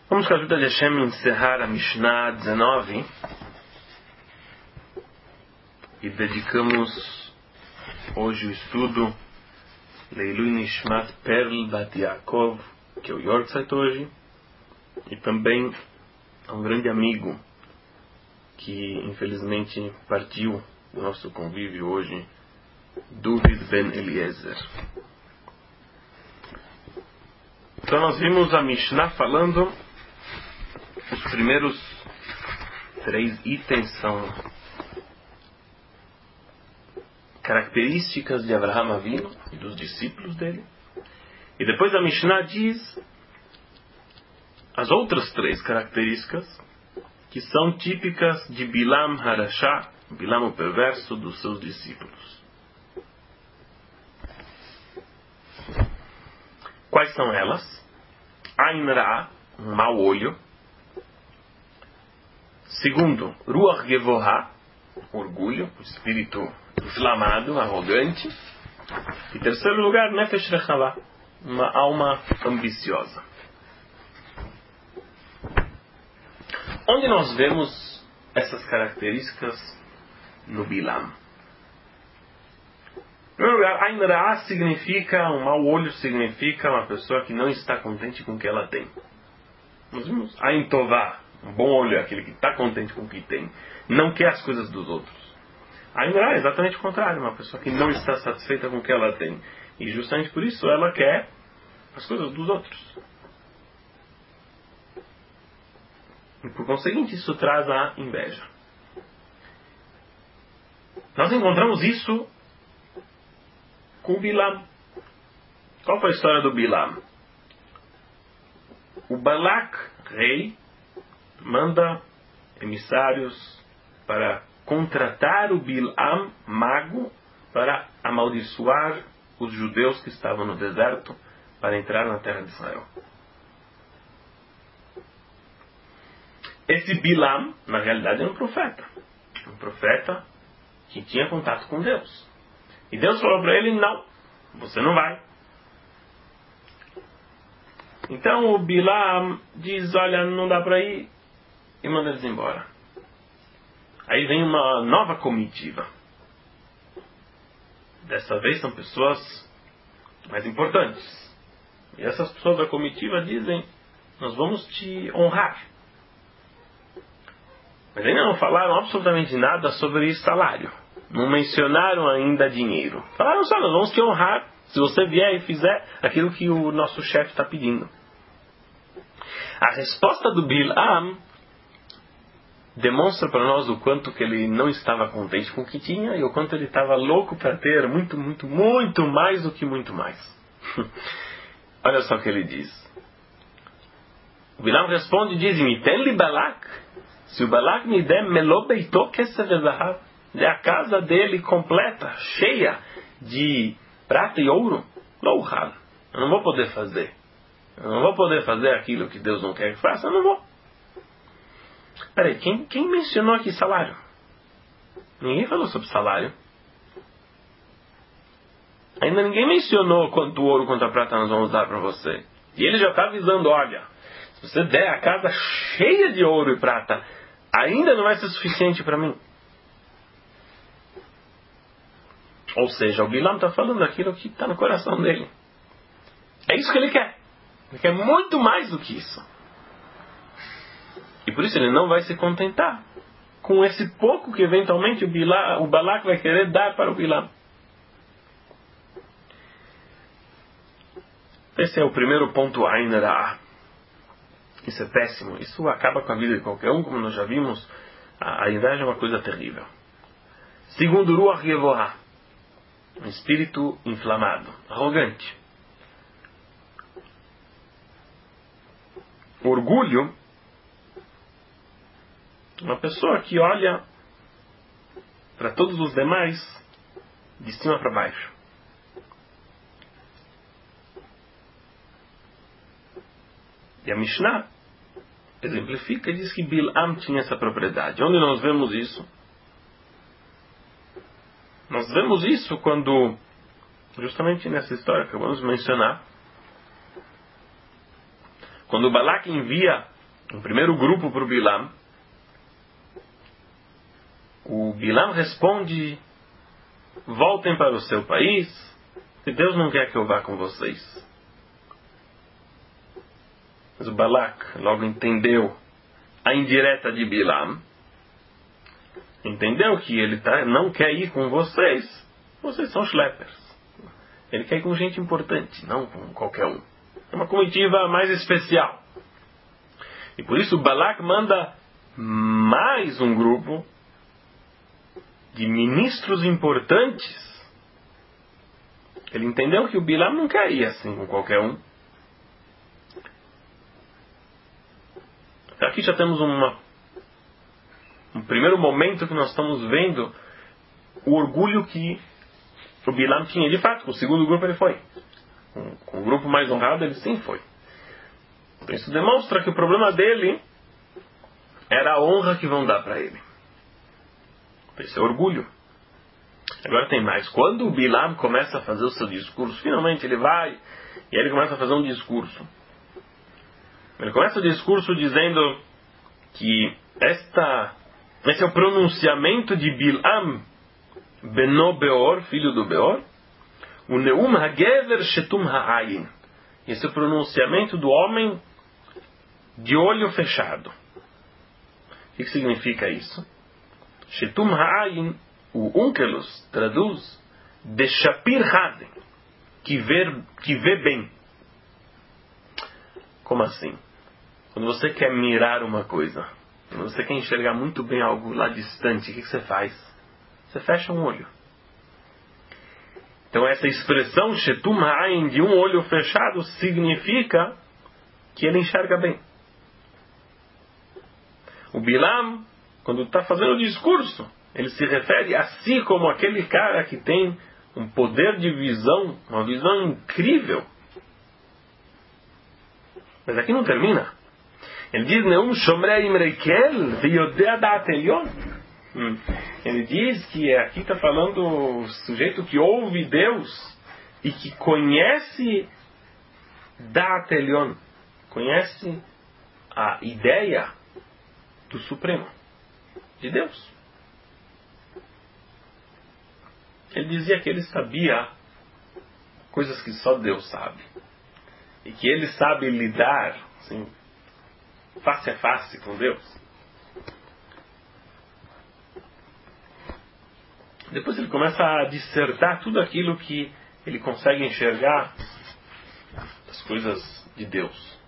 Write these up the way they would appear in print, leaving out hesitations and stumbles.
Vamos com a ajuda de Hashem encerrar a Mishnah 19 e dedicamos hoje o estudo Leilui Nishmat Perl Bat Yaakov, que é o Yortzeit hoje, e também a um grande amigo que infelizmente partiu do nosso convívio hoje, David Ben Eliezer. Então nós vimos a Mishnah falando, os primeiros 3 itens são características de Avraham Avinu e dos discípulos dele. E depois a Mishnah diz as outras 3 características que são típicas de Bilam Harashá, Bilam o perverso, dos seus discípulos. Quais são elas? Ain Ra, um mau olho. Segundo, Ruach Gevorah, orgulho, o espírito inflamado, arrogante. E terceiro lugar, Nefesh Rechavá, uma alma ambiciosa. Onde nós vemos essas características no Bilam? Em primeiro lugar, Ain Ra significa, um mau olho significa uma pessoa que não está contente com o que ela tem. Nós vimos Ain Tová, um bom olho é aquele que está contente com o que tem, não quer as coisas dos outros. Ain Ra é exatamente o contrário, uma pessoa que não está satisfeita com o que ela tem. E justamente por isso ela quer as coisas dos outros. E por conseguinte isso traz a inveja. Nós encontramos isso com o Bilam. Qual foi a história do Bilam? O Balak, rei, manda emissários para contratar o Bilam, mago, para amaldiçoar os judeus que estavam no deserto para entrar na terra de Israel. Esse Bilam, na realidade, era um profeta. Um profeta que tinha contato com Deus. E Deus falou para ele, não, você não vai. Então o Bilam diz, olha, não dá para ir, e manda eles embora. Aí vem uma nova comitiva. Dessa vez são pessoas mais importantes. E essas pessoas da comitiva dizem, nós vamos te honrar. Mas ainda não falaram absolutamente nada sobre salário. Não mencionaram ainda dinheiro. Falaram só, nós vamos te honrar se você vier e fizer aquilo que o nosso chefe está pedindo. A resposta do Bilam demonstra para nós o quanto que ele não estava contente com o que tinha e o quanto ele estava louco para ter muito, muito, muito mais do que muito mais. Olha só o que ele diz. O Bilam responde e diz, Miten li Balak, se o Balak me der Melo Beito Kesef Vezahav, dê a casa dele completa, cheia de prata e ouro, Louhal, eu não vou poder fazer. Eu não vou poder fazer aquilo que Deus não quer que faça, eu não vou. Peraí, quem mencionou aqui salário? Ninguém falou sobre salário. Ainda ninguém mencionou quanto ouro, quanto a prata nós vamos dar para você. E ele já está avisando, olha, se você der a casa cheia de ouro e prata, ainda não vai ser suficiente para mim. Ou seja, o Bilam está falando aquilo que está no coração dele. É isso que ele quer. Ele quer muito mais do que isso. E por isso ele não vai se contentar com esse pouco que eventualmente o Balak vai querer dar para o Bilam. Esse é o primeiro ponto, Ain Ra. Isso é péssimo. Isso acaba com a vida de qualquer um, como nós já vimos. A inveja é uma coisa terrível. Segundo, Ruach Gevorah, um espírito inflamado, arrogante. Orgulho, uma pessoa que olha para todos os demais de cima para baixo. E a Mishnah exemplifica e diz que Bilam tinha essa propriedade. Onde nós vemos isso? Nós vemos isso quando, justamente nessa história que acabamos de mencionar, quando Balak envia um primeiro grupo para o Bilam. O Bilam responde: voltem para o seu país, que Deus não quer que eu vá com vocês. Mas o Balak logo entendeu a indireta de Bilam. Entendeu que ele não quer ir com vocês. Vocês são schleppers. Ele quer ir com gente importante, não com qualquer um. É uma comitiva mais especial. E por isso o Balak manda mais um grupo de ministros importantes. Ele entendeu que o Bilam não quer ir assim com qualquer um. Aqui já temos um primeiro momento que nós estamos vendo o orgulho que o Bilam tinha. De fato, com o segundo grupo ele foi. Com o grupo mais honrado ele sim foi. Então isso demonstra que o problema dele era a honra que vão dar para ele. Esse é orgulho. Agora tem mais. Quando o Bilam começa a fazer o seu discurso, finalmente ele vai e ele começa a fazer um discurso. Ele começa o discurso dizendo que esse é o pronunciamento de Bilam Beno Beor, filho do Beor, o Neum Hagever Shetum Ha'ayin. Esse é o pronunciamento do homem de olho fechado. O que significa isso? Shetum Ha'ayin, o Onkelos traduz de Shapir Hazen, que vê bem. Como assim? Quando você quer mirar uma coisa, quando você quer enxergar muito bem algo lá distante, o que você faz? Você fecha um olho. Então essa expressão Shetum Ha'ayin, de um olho fechado, significa que ele enxerga bem. O Bilam, quando está fazendo o discurso, ele se refere a si como aquele cara que tem um poder de visão, uma visão incrível. Mas aqui não termina. Ele diz: Neum Shomrei Imreikel Veyodea Da'at Elyon. Ele diz que aqui está falando o sujeito que ouve Deus e que conhece Da'at Elyon, conhece a ideia do Supremo, de Deus. Ele dizia que ele sabia coisas que só Deus sabe. E que ele sabe lidar assim, face a face com Deus. Depois ele começa a dissertar tudo aquilo que ele consegue enxergar das coisas de Deus.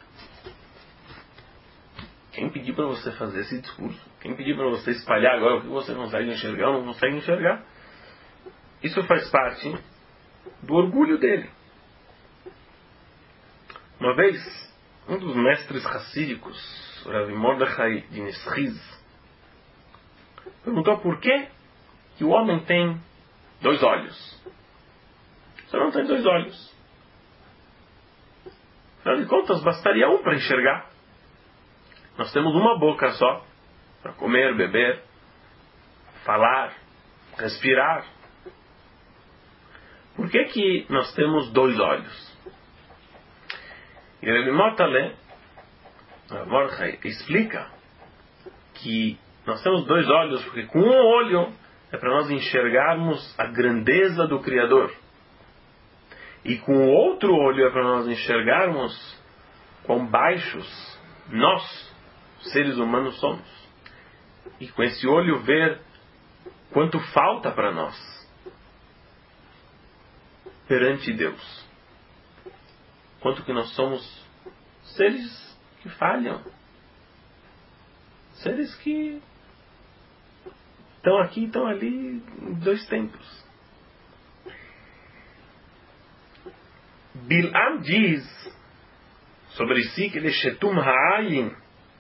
Quem pediu para você fazer esse discurso? Quem pediu para você espalhar agora o que você consegue enxergar ou não consegue enxergar? Isso faz parte do orgulho dele. Uma vez, um dos mestres racídicos, Rav Mordechai de Nesriz, perguntou por que o homem tem 2 olhos. Você não tem 2 olhos. Afinal de contas, bastaria um para enxergar. Nós temos uma boca só para comer, beber, falar, respirar. Por que nós temos 2 olhos? E Rebbe Motale, Mordechai, explica que nós temos 2 olhos porque com um olho é para nós enxergarmos a grandeza do Criador. E com o outro olho é para nós enxergarmos quão baixos nós, seres humanos, somos. E com esse olho ver quanto falta para nós perante Deus. Quanto que nós somos seres que falham. Seres que estão aqui e estão ali em 2 tempos. Bilam diz sobre si que ele é Shetum Ha'ayin.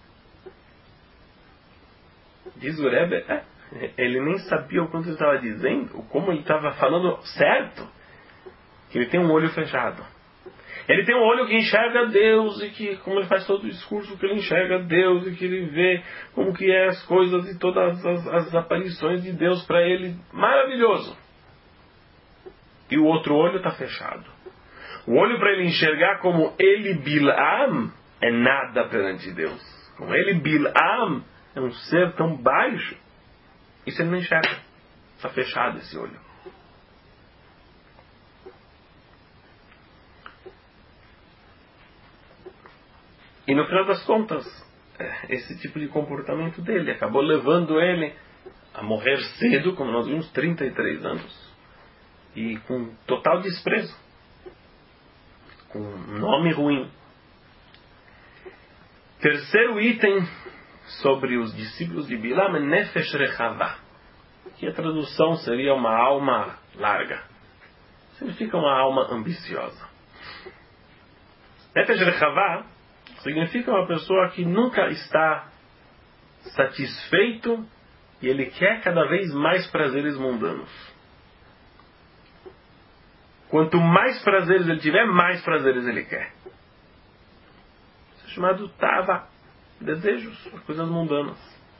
Diz o Rebbe, ele nem sabia o quanto ele estava dizendo, como ele estava falando certo, que ele tem um olho fechado. Ele tem um olho que enxerga Deus e que, como ele faz todo o discurso, que ele enxerga Deus e que ele vê como que é as coisas e todas as aparições de Deus para ele. Maravilhoso. E o outro olho está fechado. O olho para ele enxergar como ele, Bilam, é nada perante Deus. Com ele, Bilam é um ser tão baixo, isso ele não enxerga. Está fechado esse olho. E no final das contas, esse tipo de comportamento dele acabou levando ele a morrer cedo, como nós vimos, 33 anos. E com total desprezo. Com um nome ruim. Terceiro item sobre os discípulos de Bilam é Nefesh Rechavá, que a tradução seria uma alma larga. Significa uma alma ambiciosa. Nefesh Rechavá significa uma pessoa que nunca está satisfeito e ele quer cada vez mais prazeres mundanos. Quanto mais prazeres ele tiver, mais prazeres ele quer. Isso é chamado tava, desejos, coisas mundanas.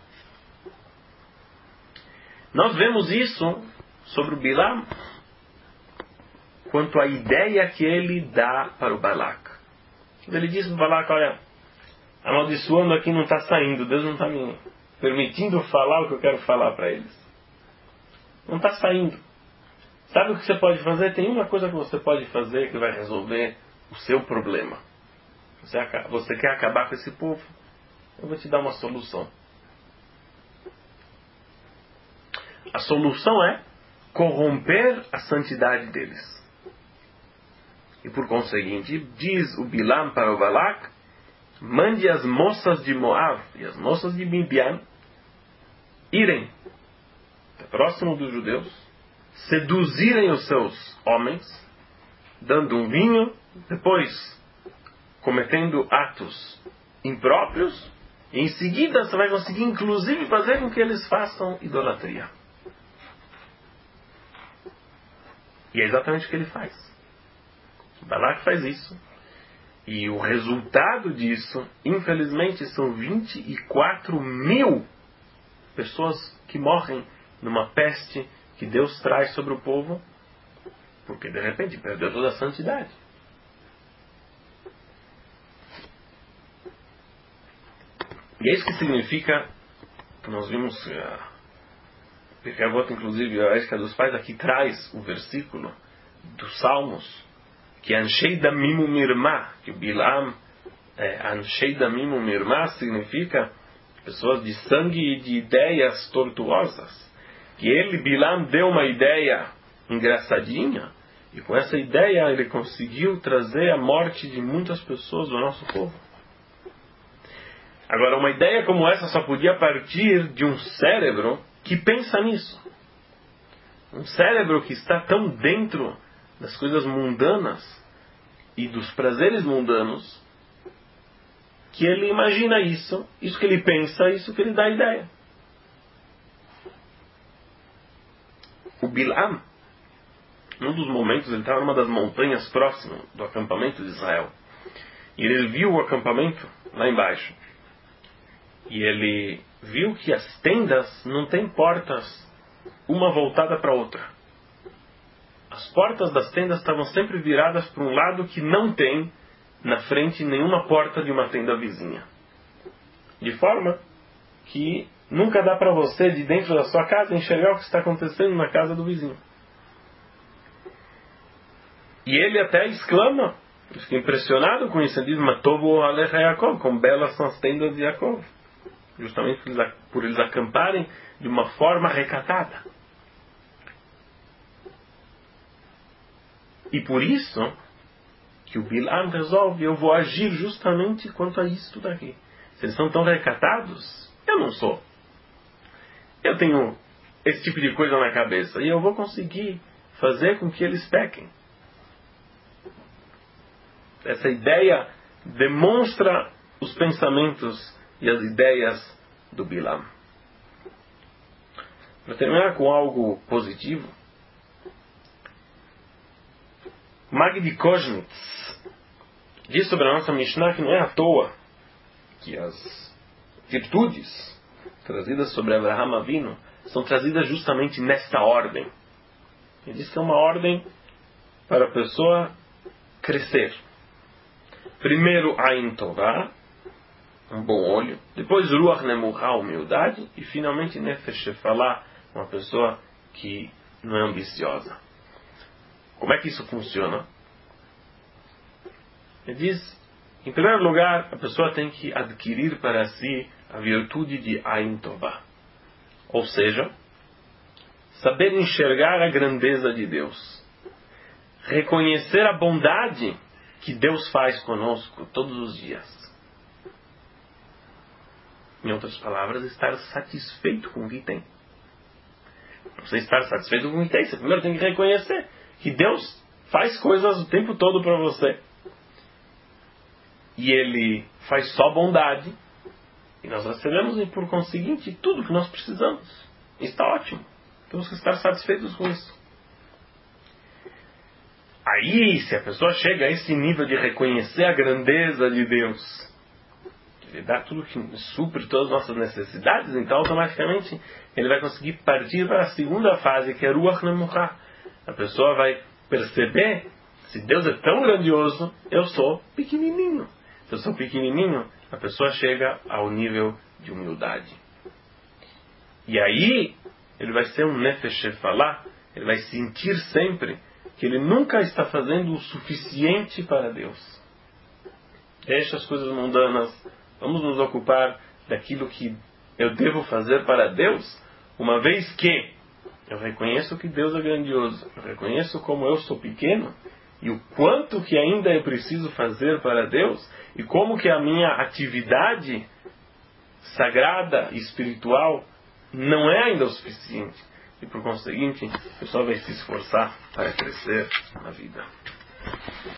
Nós vemos isso sobre o Bilam quanto à ideia que ele dá para o Balak. Ele diz para o Balak: olha, amaldiçoando aqui não está saindo, Deus não está me permitindo falar o que eu quero falar para eles. Não está saindo. Sabe o que você pode fazer? Tem uma coisa que você pode fazer que vai resolver o seu problema. Você quer acabar com esse povo? Eu vou te dar uma solução. A solução é corromper a santidade deles. E por conseguinte, diz o Bilam para o Balak: mande as moças de Moab e as moças de Midian irem próximo dos judeus, seduzirem os seus homens, dando um vinho, depois cometendo atos impróprios, e em seguida você vai conseguir inclusive fazer com que eles façam idolatria. E é exatamente o que ele faz. Balak faz isso. E o resultado disso, infelizmente, são 24.000 pessoas que morrem numa peste que Deus traz sobre o povo, porque de repente perdeu toda a santidade. E é isso que significa, nós vimos, Pirkei Avot, inclusive, a Ética dos Pais, aqui traz o versículo dos Salmos, que Anshei Damim Umirma, que o Bilam, Anshei Damim Umirma significa pessoas de sangue e de ideias tortuosas. Que ele, Bilam, deu uma ideia engraçadinha, e com essa ideia ele conseguiu trazer a morte de muitas pessoas do nosso povo. Agora, uma ideia como essa só podia partir de um cérebro que pensa nisso. Um cérebro que está tão dentro das coisas mundanas e dos prazeres mundanos, que ele imagina isso que ele pensa, isso que ele dá a ideia. O Bilam, num dos momentos, ele estava numa das montanhas próximas do acampamento de Israel. E ele viu o acampamento lá embaixo. E ele viu que as tendas não têm portas, uma voltada para a outra. As portas das tendas estavam sempre viradas para um lado que não tem na frente nenhuma porta de uma tenda vizinha. De forma que nunca dá para você, de dentro da sua casa, enxergar o que está acontecendo na casa do vizinho. E ele até exclama, fica impressionado com isso, ele diz: Matovu Alecha Yaakov, como belas são as tendas de Yaakov. Justamente por eles acamparem de uma forma recatada. E por isso que o Bilam resolve: eu vou agir justamente quanto a isto daqui. Se eles são tão recatados, eu não sou. Eu tenho esse tipo de coisa na cabeça e eu vou conseguir fazer com que eles pequem. Essa ideia demonstra os pensamentos e as ideias do Bilam. Para terminar com algo positivo, Magdi Koznitz diz sobre a nossa Mishnah que não é à toa que as virtudes trazidas sobre Abraham Avinu são trazidas justamente nesta ordem. Ele diz que é uma ordem para a pessoa crescer. Primeiro Ain Tová, um bom olho. Depois Ruach Nemuchá, humildade. E finalmente Nefesh Shefalá, uma pessoa que não é ambiciosa. Como é que isso funciona? Ele diz, em primeiro lugar, a pessoa tem que adquirir para si a virtude de Ain Tová. Ou seja, saber enxergar a grandeza de Deus. Reconhecer a bondade que Deus faz conosco todos os dias. Em outras palavras, estar satisfeito com o que tem. Você estar satisfeito com o que tem, você primeiro tem que reconhecer que Deus faz coisas o tempo todo para você. E Ele faz só bondade. E nós recebemos, e por conseguinte, tudo que nós precisamos. Está ótimo. Temos que estar satisfeitos com isso. Aí, se a pessoa chega a esse nível de reconhecer a grandeza de Deus, Ele dá tudo que supre todas as nossas necessidades, então automaticamente ele vai conseguir partir para a segunda fase, que é Ruach Nemuchá. A pessoa vai perceber, se Deus é tão grandioso, eu sou pequenininho. Se eu sou pequenininho, a pessoa chega ao nível de humildade. E aí, ele vai ser um Nefesh Shefalá, ele vai sentir sempre que ele nunca está fazendo o suficiente para Deus. Deixa as coisas mundanas, vamos nos ocupar daquilo que eu devo fazer para Deus, uma vez que eu reconheço que Deus é grandioso, eu reconheço como eu sou pequeno, e o quanto que ainda eu preciso fazer para Deus, e como que a minha atividade sagrada e espiritual não é ainda o suficiente. E por conseguinte, a pessoa vai se esforçar para crescer na vida.